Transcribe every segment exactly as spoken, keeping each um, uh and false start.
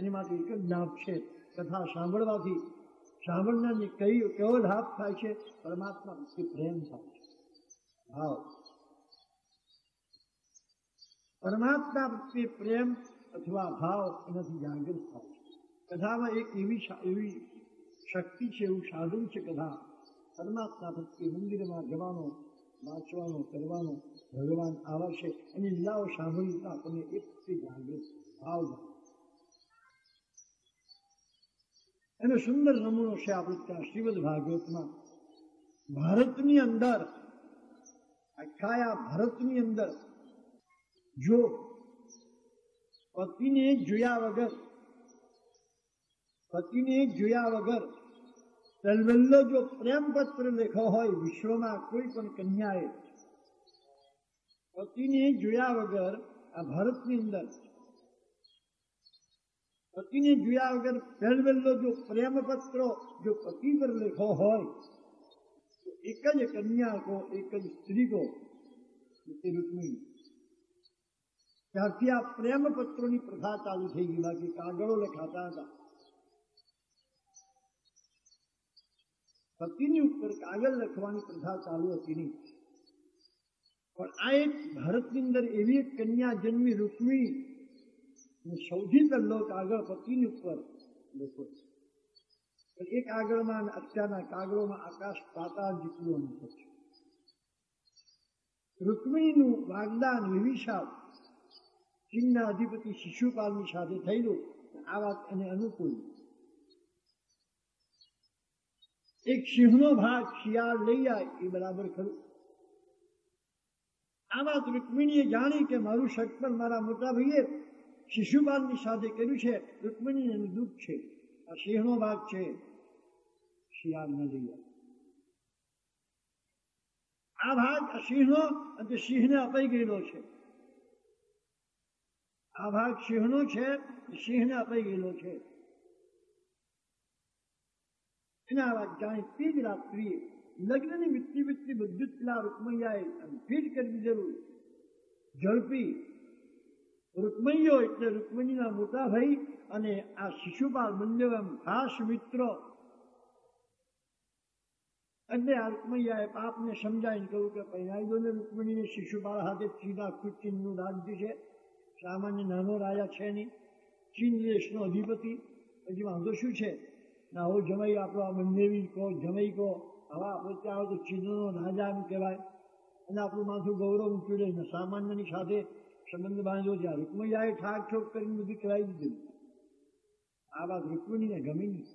એની માટે એક જ લાભ છે, કથા સાંભળવાથી સાંભળનારને કઈ કેવો લાભ થાય છે? પરમાત્મા પ્રત્યે પ્રેમ થાય છે, ભાવ. પરમાત્મા પ્રત્યે પ્રેમ અથવા ભાવ એનાથી જાગૃત થાય છે. કથામાં એક એવી એવી શક્તિ છે, એવું સાધન છે કથા. પરમાત્મા પ્રત્યે મંદિરમાં જવાનો, વાંચવાનો, કરવાનો, ભગવાન આવા છે એની લીલાઓ સાંભળતા આપણને એક જાગૃત ભાવ થાય. એનો સુંદર નમૂનો છે આપણે ત્યાં શ્રીમદ ભાગવતમાં. ભારતની અંદર, આખા આ ભારતની અંદર જો પતિને જોયા વગર પતિને જોયા વગર તલવલ્લો જો પ્રેમ પત્ર લખ્યો હોય વિશ્વમાં કોઈ પણ કન્યાએ, પતિને જોયા વગર આ ભારતની અંદર પતિને જોયા વગર પહેલવેલ્લો જો પ્રેમ પત્રો જો પતિ પર લખ્યો હોય તો એક જ કન્યા કો, એક જ સ્ત્રી કો, રૂકમિણી. ત્યારથી આ પ્રેમ પત્રોની પ્રથા ચાલુ થઈ ગઈ. બાકી કાગળો લખાતા હતા. પતિની ઉપર કાગળ લખવાની પ્રથા ચાલુ હતી નહીં. પણ આ એક ભારતની અંદર એવી એક કન્યા જન્મી, રૂકમિણી, સૌથી પહેલો કાગળ પતિની ઉપર લખો. એ કાગળમાં અત્યારના કાગળોમાં આકાશ પાતાળ જેટલું અંતર છે. રૂકમિણીનું વાગદાન વિભીષણ ચીનના અધિપતિ શિશુપાલની સાથે થયેલું. આ વાત એને અનુકૂળ. એક સિંહનો ભાગ શિયાળ લઈ જાય એ બરાબર ખરું. આ વાત રૂકમિણીએ જાણી કે મારું સગપણ મારા મોટા ભાઈએ શિશુપાલની સાથે કર્યું છે. રૂકમિણીને એનું દુઃખ છે. આ સિંહનો ભાગ છે, શિયાળ ન લઈ જાય. આ ભાગ સિંહનો અને સિંહને અપાઈ ગયેલો છે. આ ભાગ સિંહનો છે, સિંહને અપાઈ ગયેલો છે. એના વાત જાણી તે જ રાત્રિએ લગ્નની વિત્તી વિત્તી બધું પેલા રૂકમૈયાએ ફીટ કરી દીધેલું. ઝડપી રૂકમૈયો એટલે રૂકમિણીના મોટા ભાઈ અને આ શિશુપાલ બંને ખાસ મિત્રો. એટલે આ રૂકમૈયાએ પાપને સમજાવીને કહ્યું કે પહેરાવી દો ને રૂકમિણીને. શિશુપાલ હાથે સીધા ખુદ ચીનનું રાજ્ય છે, સામાન્ય નાનો રાજા છે નહીં, ચીન દેશનો અધિપતિ. પછી વાંધો શું છે? ના હો જમાઈ આપણો આ બંનેવી કહો, જમાઈ કહો, હવે આપણે ત્યાં આવે તો ચીનનો રાજા એમ કહેવાય અને આપણું માથું ગૌરવ ઊંચું રહે. સામાન્યની સાથે સંબંધ બાંધ્યો છે. રૂકમૈયાએ ઠાક ઠોક કરીને બધું કરાવી દીધું. આ વાત રૂકમિણીને ગમી નહીં.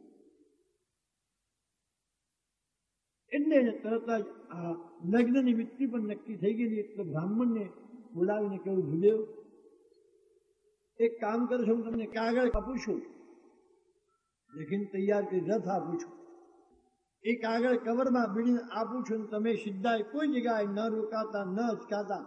એટલે તરત જ આ લગ્નની વિત્તી પણ નક્કી થઈ ગયેલી. એટલે બ્રાહ્મણને બોલાવીને કેવું, ભૂદેવ એક કામ કરશો, હું તમને કાગળ આપું છું, લેખીને તૈયાર કરી રથ આપું છું. એ કાગળ કવરમાં બીડીને આપું છું. તમે સીધા કોઈ જગ્યાએ ન રોકાતા, ન અચકાતા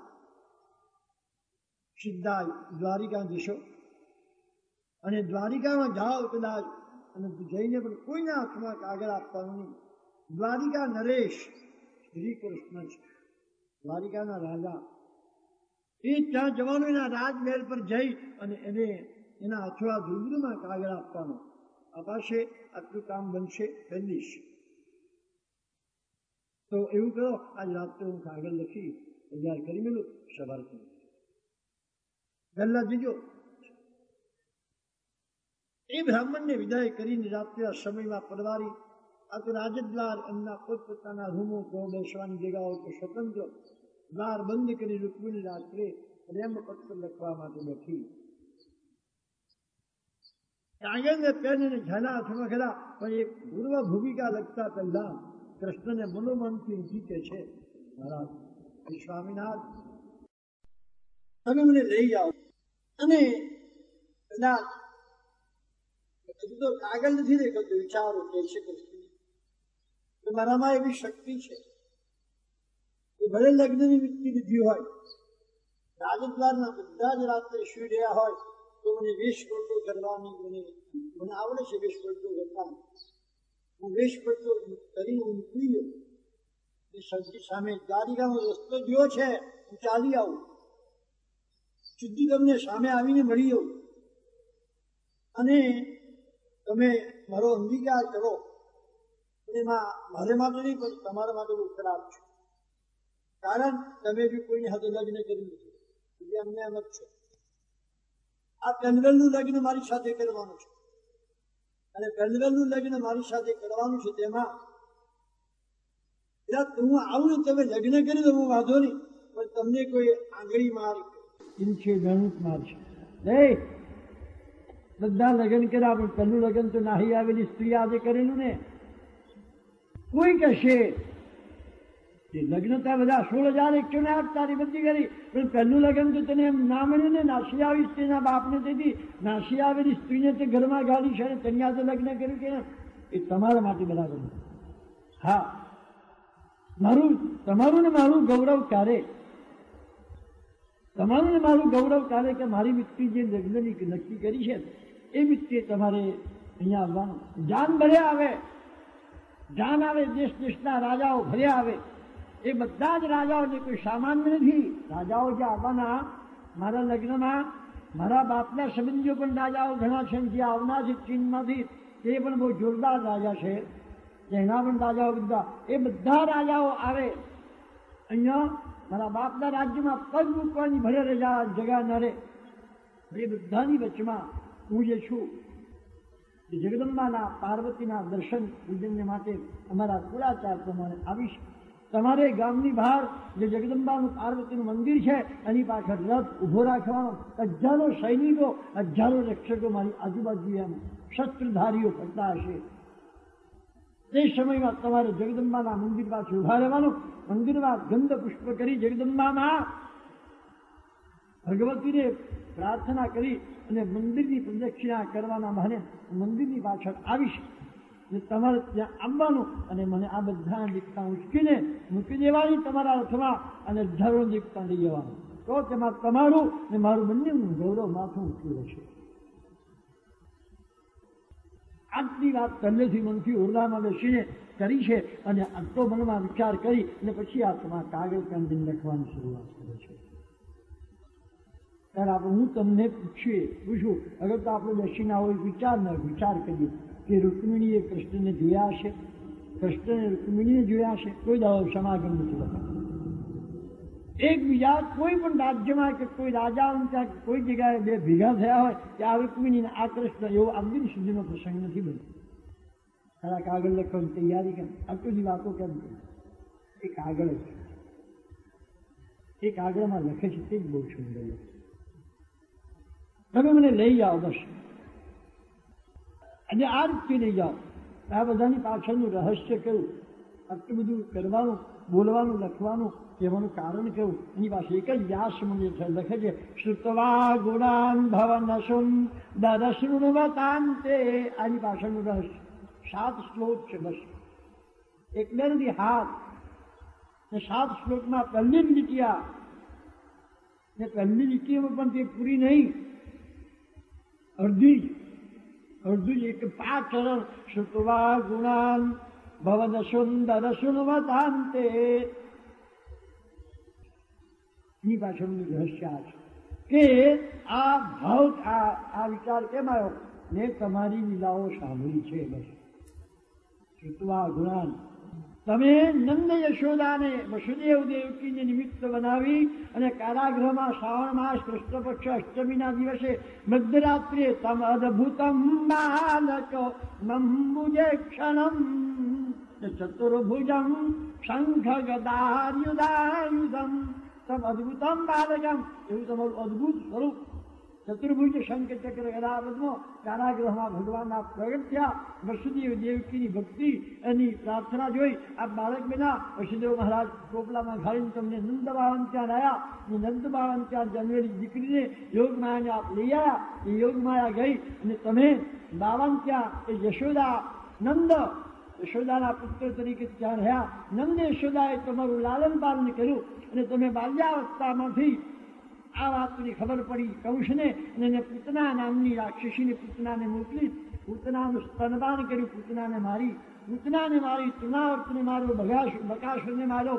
સીધા દ્વારિકા જશો. અને દ્વારિકામાં જાઓ કદાચ અને જઈને પણ કોઈના હાથમાં કાગળ આપવાનું નહીં. દ્વારિકા નરેશ શ્રી કૃષ્ણ છે, દ્વારિકાના રાજા. એ ત્યાં જવાનું, એના રાજમહેલ પર જઈ અને એને એના અથડા રૂબરૂમાં કાગળ આપવાનો. અપાશે, આટલું કામ બનશે, કરી દઈશ. તો એવું કરો, આજ રાત્રે હું કાગળ લખી તૈયાર કરી મેલું, સવાર કરી પહેલા દીજો. એ બ્રાહ્મણને વિદાય કરીને રાત્રે આ સમયમાં પરવારી આ તો રાજદ્વાર એમના પોતપોતાના રૂમો કહો, બેસવાની જગ્યાઓ તો સ્વતંત્ર, દ્વાર બંધ કરી રૂકમિણી રાત્રે પ્રેમ પત્ર લખવા માટે બેઠી. કાગળને પેન અને ઝાલા હાથમાં ખરા, પણ એક પૂર્વ ભૂમિકા લખતા પહેલા કૃષ્ણને મનોમનથી ઊંચી કે છે, મહારાજ સ્વામિનાથ તમે મને લઈ જાઓ. અને કદાચ હજુ તો કાગળ નથી દેખાતો, વિચારો કે છે કૃષ્ણ મારામાં એવી શક્તિ છે કે ભલે લગ્નની વિત્તી વિધિ હોય, રાજદ્વારના બધા જ રાત્રે સુઈ રહ્યા હોય તો મને વેશ પડતો કરવાની મને મને આવડે છે. વેશ પડતો કરતા હું વેશ પડતો કરીને હું નીકળી ગયો. એ સબ્જી સામે દ્વારિકાનો રસ્તો જોયો છે, હું ચાલી આવું, સીધી તમને સામે આવીને મળી જાઉં. અને તમે મારો અંગીકાર કરો એમાં મારે માટે નહીં પણ તમારા માટે બહુ ખરાબ છે. કારણ તમે બી કોઈની સાથે લગ્ન કર્યું નથી, એટલે અમને એમ જ છે આ પેનવેલનું લગ્ન મારી સાથે કરવાનું છે અને પેનવેલનું લગ્ન મારી સાથે કરવાનું છે. તેમાં હું આવું ને તમે લગ્ન કરી દો હું વાંધો નહીં, પણ તમને કોઈ આંગળી માર છે ગણું મારશે નહીં. બધા લગ્ન કર્યા પણ પહેલું લગ્ન તો નાહી આવેલી સ્ત્રી આજે કરેલું ને. કોઈ કહેશે લગ્ન ત્યાં બધા સોળ હજાર એકસો ને આઠ તારી બધી કરી પણ પહેલું લગ્ન તો તને એમ ના મળ્યું ને. નાસી આવી સ્ત્રીના બાપને તેથી નાસી આવેલી સ્ત્રીને તે ઘરમાં ગાળી છે અને ત્યાં તો લગ્ન કર્યું કે એ તમારા માટે બરાબર. હા, મારું તમારું ને મારું ગૌરવ ક્યારે તમારું ને મારું ગૌરવ ક્યારે કે મારી મિત્રી જે લગ્નની નક્કી કરી છે એ મિત્રીએ તમારે અહીંયા આવવાનું. જાન ભર્યા આવે, જાન આવે, દેશ દેશના રાજાઓ ભર્યા આવે. એ બધા જ રાજાઓ જે કોઈ સામાન્ય નથી. રાજાઓ જે આવવાના મારા લગ્નમાં, મારા બાપના સંબંધીઓ પણ રાજાઓ ઘણા છે જે આવનાર છે ચીનમાંથી, તે પણ બહુ જોરદાર રાજા છે. એના પણ રાજાઓ બધા, એ બધા રાજાઓ આવે અહીંયા મારા બાપના રાજ્યમાં પગ મૂકવાની ભલે રજા જગા ન રહે. એ બધાની વચમાં હું જે છું જગદંબાના પાર્વતીના દર્શન પૂજનને માટે અમારા કુળાચાર પ્રમાણે આવીશ. તમારે ગામની બહાર જે જગદંબાનું પાર્વતીનું મંદિર છે એની પાછળ રથ ઊભો રાખવાનો. હજારો સૈનિકો, હજારો રક્ષકો મારી આજુબાજુ એમ શસ્ત્રધારીઓ ફરતા હશે. તે સમયમાં તમારે જગદંબાના મંદિર પાસે ઉભા રહેવાનું. મંદિરમાં ગંધ પુષ્પ કરી જગદંબામાં ભગવતીને પ્રાર્થના કરી અને મંદિરની પ્રદક્ષિણા કરવાના બહાને મંદિરની પાછળ આવીશ. તમારે ત્યાં આવવાનું અને મને આ બધા દીકતા ઉચકીને મૂકી દેવાની તમારા રથમાં અને હજારો દીકતા લઈ જવાનું. તો તેમાં તમારું ને મારું બંનેનું ગૌરવ માથું ઊંચું રહેશે. આજની વાત પહેલેથી મનથી ઓરડામાં બેસીને કરી છે અને આટલો મનમાં વિચાર કરી અને પછી આ તમારા કાગળ પેન લખવાની શરૂઆત કરે છે. ત્યારે આપણે હું તમને પૂછીએ પૂછું અગર તો આપણે બેસીને આવો વિચાર ન વિચાર કરીએ કે રૂકમિણીએ કૃષ્ણને જોયા હશે, કૃષ્ણને રૂકમિણીને જોયા હશે. કોઈ દાવો સમાગમ નથી લખાતો. એકબીજા કોઈ પણ રાજ્યમાં કે કોઈ રાજાઓ ત્યાં કોઈ જગ્યાએ બે ભેગા થયા હોય કે આ રૂકમિણીને આ કૃષ્ણ એવો આમ દિન સુધીનો પ્રસંગ નથી બન્યો. ખરા કાગળ લખવાની તૈયારી કેમ, આટલી વાતો કેમ કરી? એ કાગળ છે, એ કાગળમાં લખે છે તે જ બહુ સુંદર લખે. તમે મને લઈ જાઓ બસ, અને આ રીતે લઈ જાઓ. આ બધાની પાછળનું રહસ્ય કેવું, આટલું બધું કરવાનું, બોલવાનું, લખવાનું, કહેવાનું કારણ કેવું? એની પાસે એક જ વ્યાસ મુનિ લખે છે શ્રુતવા ગુણાન ભવન સુંદર શૃણવતાંતે. આની પાછળનું રહસ્ય સાત શ્લોક છે બસ, એક બે નથી હાથ ને સાત શ્લોકમાં પહેલી જ લીટીયા ને પહેલી લીટીઓમાં પણ તે પૂરી નહીં, અડધી અડધું જ એક પાંચ ચરણ શ્રુતવા ગુણાન ભવન સુંદર શૃણવતાંતે. એની પાછળનું રહસ્ય આ છે કે આ ભાવ આ વિચાર કેમ આવ્યો ને તમારી લીલાઓ સાંભળી છે બસ. શ્રુતવા ગુણાન તમે નંદ યશોદાને વસુદેવ દેવકીને નિમિત્ત બનાવી અને કારાગૃહમાં શ્રાવણ માસ કૃષ્ણ પક્ષ અષ્ટમીના દિવસે મધ્યરાત્રિએ તમ અદભુતમ બાલક નંબુજે ક્ષણમ ચતુર્ભુજમ શંખ ગદાયુધાયુધમ તમ અદભુતમ બાલકમ, એવું તમારું અદભુત સ્વરૂપ ચતુર્ભુજ શંખ ચક્ર ગદા પદ્મો કારાગૃહમાં ભગવાનના પ્રગટ થયા. વસુદેવ દેવકીની ભક્તિ એની પ્રાર્થના જોઈ આ બાળક બન્યા. વસુદેવ મહારાજ ટોપલામાં ઘાલીને તમને નંદ બાવન ત્યાં લાયા. નંદ બાવન ત્યાં જન્મેલી દીકરીને યોગમાયાને આપ લઈ આવ્યા. એ યોગમાયા ગઈ અને તમે બાવન ત્યાં એ યશોદા નંદ યશોદાના પુત્ર તરીકે ત્યાં રહ્યા. નંદ યશોદાએ તમારું લાલન પાલન કર્યું અને તમે બાલ્યાવસ્થામાંથી આ વાતની ખબર પડી કંસને અને એને પૂતના નામની રાક્ષસીને પૂતનાને મોકલી. પૂતનાનું સ્તનપાન કર્યું, પૂતનાને મારી પૂતનાને મારી તૃણાવર્તને માર્યો, બગાશ બકાસુરને માર્યો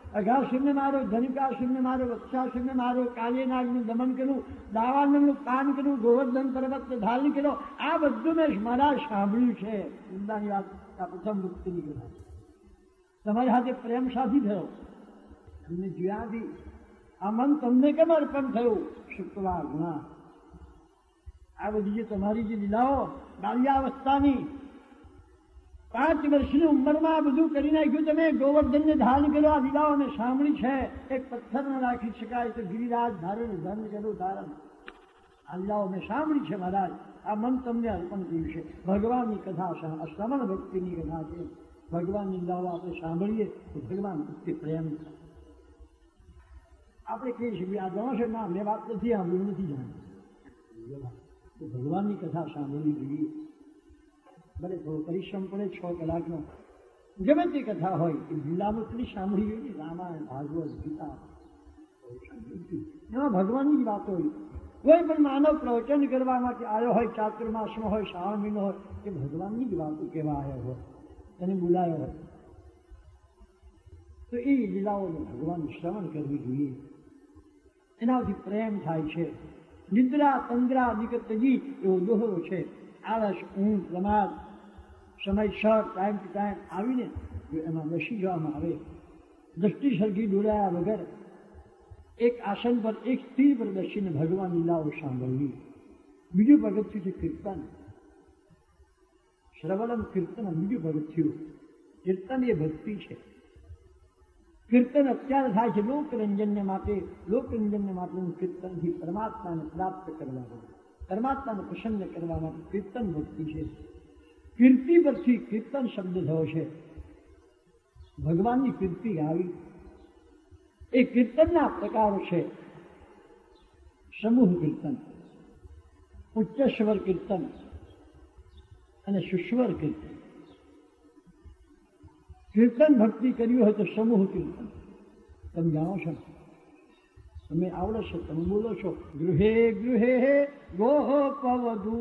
અઘાસુરને મારો, ધનિકાસુરને મારો, વત્સાસુરને મારો, કાલિયનાગનું દમન કર્યું, દાવાનળનું પાન કર્યું, ગોવર્ધન પર્વતને ધારણ કર્યો. આ બધું મેં મારા સાંભળ્યું છે. વૃંદાની વાત આ પ્રથમ મુક્તિની કથા. તમારી સાથે પ્રેમ સાથી થયો, તમને જોયાથી આ મન તમને કેમ અર્પણ થયું? શુક્લા ગુણા. આ બધી જે તમારી જે લીલાઓ બાલ્યાવસ્થાની પાંચ વર્ષની ઉંમરમાં બધું કરી નાખ્યું તમે. ગોવર્ધનને ધારણ કર્યો. આ લીલાઓને સાંભળી છે. એક પથ્થર ન રાખી શકાય તો ગિરિરાજ ધારણ ધન કર્યું ધારણ. આ લીલાઓ મેં સાંભળી છે મહારાજ. આ મન તમને અર્પણ કર્યું છે. ભગવાનની કથા, શ્રવણ ભક્તિની કથા છે. ભગવાનની લીલાઓ આપણે સાંભળીએ તો ભગવાન પ્રત્યે પ્રેમ થાય. આપણે કહીએ છીએ આ જાણો છે ના મેં વાત નથી સાંભળ્યું, નથી જાણ્યું. તો ભગવાનની કથા સાંભળવી જોઈએ. ભલે થોડો પરિશ્રમ પડે, છ કલાકનો ગમે તે કથા હોય એ લીલામૃતની સાંભળી જોઈએ. રામાયણ, ભાગવત, ગીતા એમાં ભગવાનની જ વાતો હોય. કોઈ પણ માનવ પ્રવચન કરવા માટે આવ્યો હોય, ચાતુર્માસમાં હોય, શ્રાવણ મહિનો હોય, એ ભગવાનની જ વાતો કહેવા આવ્યો હોય, એને બોલાયો હોય તો એ લીલાઓને ભગવાનનું શ્રવણ કરવું જોઈએ. એનાથી પ્રેમ થાય છે. નિદ્રા તંદ્રા નિકતજી એવો દોહરો છે. આળસ, ઊંઘ, પ્રમાદ સમયસર ટાઈમ ટુ ટાઈમ આવીને જો એમાં બેસી જવામાં આવે, દ્રષ્ટિ સરખી દોરાયા વગર એક આસન પર એક સ્થિર પર બેસીને ભગવાન લીલાઓ સાંભળવી. બીજું પગથિયું છે કીર્તન. શ્રવણમ કીર્તન બીજું પગથિયું. કીર્તન એ ભક્તિ છે. કીર્તન અત્યારે થાય છે લોકરંજનને માટે. લોકરંજનને માટેનું કીર્તનથી પરમાત્માને પ્રાપ્ત કરવા માટે, પરમાત્માને પ્રસન્ન કરવા માટે કીર્તન ભક્તિ છે. કીર્તિ પરથી કીર્તન શબ્દ થયો છે. ભગવાનની કીર્તિ ગાવી. એ કીર્તનના પ્રકારો છે સમૂહ કીર્તન, ઉચ્ચ સ્વર કીર્તન અને સુસ્વર કીર્તન. કીર્તન ભક્તિ કર્યું હોય તો સમૂહ કીર્તન. તમે જાણો છો, તમે આવડે છો, તમે બોલો છો ગૃહે ગૃહે ગોપવધુ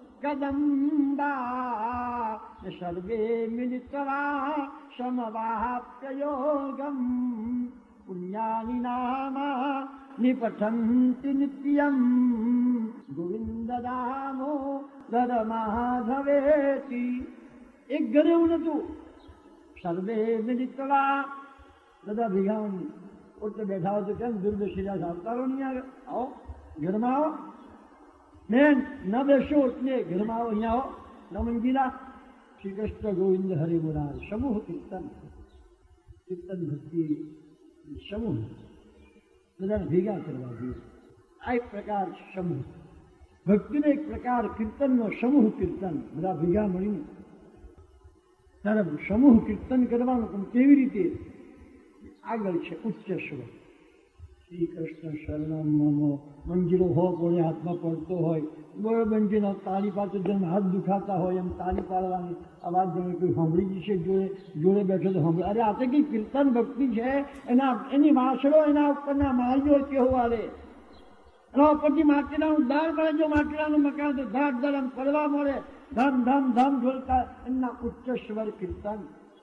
કદંબા સર્વે મિલિત્વા સમવાપ્યયોગમ પુણ્યાનિ નામા નિપઠન્તિ નિત્યમ ગોવિંદ નામો ધર્માધવેતિ. એક ઘરે એવું નતું. સર્વે મિલિત્વા બધા ભેગા પોતે બેઠા હોય તો કેમ દુર્દશા આવતારો નહીં આવે? આવો ઘરમાં આવો બેન, ન બેસો એટલે ઘરમાં આવો, અહીંયા આવો. ન મંજીરા શ્રી કૃષ્ણ ગોવિંદ હરે મુરાર. સમૂહ કીર્તન. કીર્તન ભક્તિ સમૂહ બધાને ભેગા કરવા જોઈએ. આ એક પ્રકાર સમૂહ ભક્તિનો એક પ્રકાર કીર્તનનો સમૂહ કીર્તન. બધા ભેગા મળીને ત્યારે સમૂહ કીર્તન કરવાનું. પણ કેવી રીતે? આગળ છે ઉચ્ચ સ્વર. શ્રી કૃષ્ણ શરણમ મમો. મંજીરો હો કોને હાથમાં પડતો હોય, બોલો બંજીનો તાળી પાડતો જેમ હાથ દુખાતા હોય એમ તાળી પાડવાની. અવાજ જમે કોઈ સાંભળી જશે, જોડે જોડે બેઠો તો સાંભળે. અરે આ તો કઈ કીર્તન ભક્તિ છે. એના એની વાસળો એના ઉપરના માળીઓ કેવું આવે. એના ઉપરથી માટલાનું દાળ પડે. જો માટલાનું મકાન તો ધાડ ધાડ આમ પડવા મળે. ધમ ધમ ધમ ઢોલતા એમના ઉચ્ચ સ્વર કીર્તન.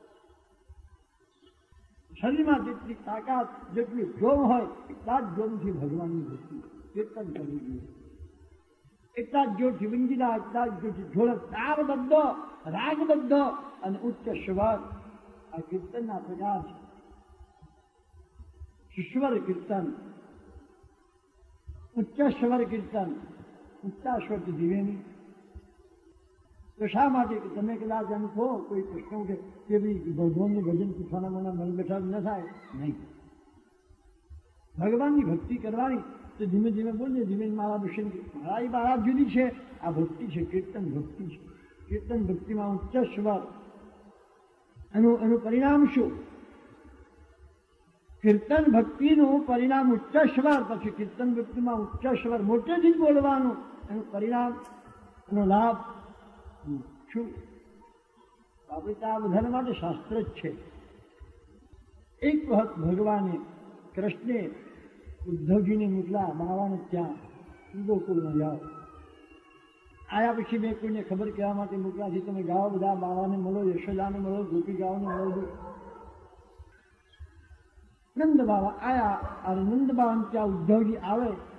શરીરમાં જેટલી તાકાત, જેટલી જોમ હોય એટલા જ જોમથી ભગવાનની ભક્તિ કીર્તન કરવી જોઈએ. એટલા જ જોરથી મંજીરા, એટલા જ જોરથી ઢોલક, તારબદ્ધ રાગબદ્ધ અને ઉચ્ચ સ્વર. આ કીર્તનના પ્રકાર છે. સુસ્વર કીર્તન, ઉચ્ચ સ્વર કીર્તન. ઊંચા સ્વરથી ધીમે નહીં. તો શા માટે? કે તમે કદાચ એમ કહો કોઈ પ્રશ્ન ઉઠે કે ભાઈ ભગવાનનું ભજન પૂછવાના મને મન બેઠા ન થાય. નહીં, ભગવાનની ભક્તિ કરવાની તો ધીમે ધીમે બોલીએ. ધીમે મારા દર્શન મારા એ બાળા જુદી છે. આ ભક્તિ છે, કીર્તન ભક્તિ છે. કીર્તન ભક્તિમાં ઉચ્ચ સ્વર. એનું એનું પરિણામ શું? કીર્તન ભક્તિનું પરિણામ ઉચ્ચ સ્વર. પછી કીર્તન ભક્તિમાં ઉચ્ચ સ્વર મોટેથી જ બોલવાનું. એનું પરિણામ, એનો લાભ શું? આપણે તો આ બધાને માટે શાસ્ત્ર જ છે. એક વખત ભગવાને કૃષ્ણે ઉદ્ધવજીને મોકલા બાવાને ત્યાં ગોકુળમાં જાઓ. આયા પછી મેં કોઈને ખબર કહેવા માટે મોકલા છે તમે ગાઓ, બધા બાવાને મળો, યશોદાને મળો, ગોપિકાઓને મળો. નંદ બાબા આયા અને નંદ બાબા ત્યાં ઉદ્ધવજી આવે